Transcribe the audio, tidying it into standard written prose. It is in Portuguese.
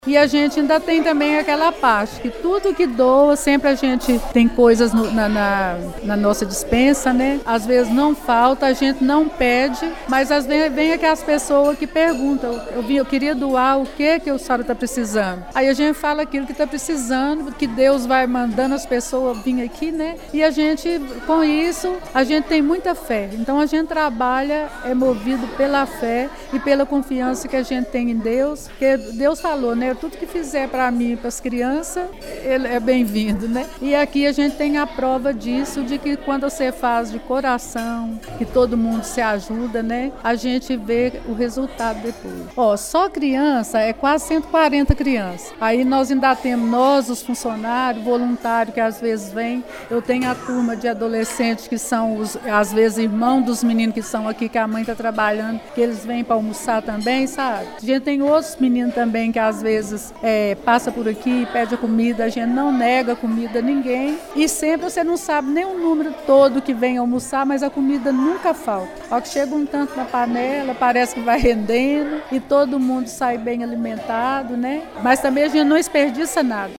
E a gente ainda tem também aquela parte, que tudo que doa, sempre a gente tem coisas na nossa despensa, né? Às vezes não falta, a gente não pede, mas às vezes vem aquelas pessoas que perguntam, eu queria doar o que a senhora está precisando. Aí a gente fala aquilo que está precisando, que Deus vai mandando as pessoas vir aqui, né? E a gente, com isso, a gente tem muita fé. Então a gente trabalha, é movido pela fé e pela confiança que a gente tem em Deus, porque Deus falou, né? Tudo que fizer para mim e para as crianças, ele é bem-vindo, né? E aqui a gente tem a prova disso, de que quando você faz de coração, que todo mundo se ajuda, né? A gente vê o resultado depois. Só criança é quase 140 crianças. Aí nós ainda temos os funcionários, voluntários que às vezes vêm. Eu tenho a turma de adolescentes que são, às vezes, irmãos dos meninos que estão aqui, que a mãe está trabalhando, que eles vêm para almoçar também, sabe? A gente tem outros meninos também que às vezes passa por aqui, pede a comida, a gente não nega comida a ninguém. E sempre você não sabe nem o número todo que vem almoçar, mas a comida nunca falta. Ó, que chega um tanto na panela, parece que vai rendendo e todo mundo sai bem alimentado, né? Mas também a gente não desperdiça nada.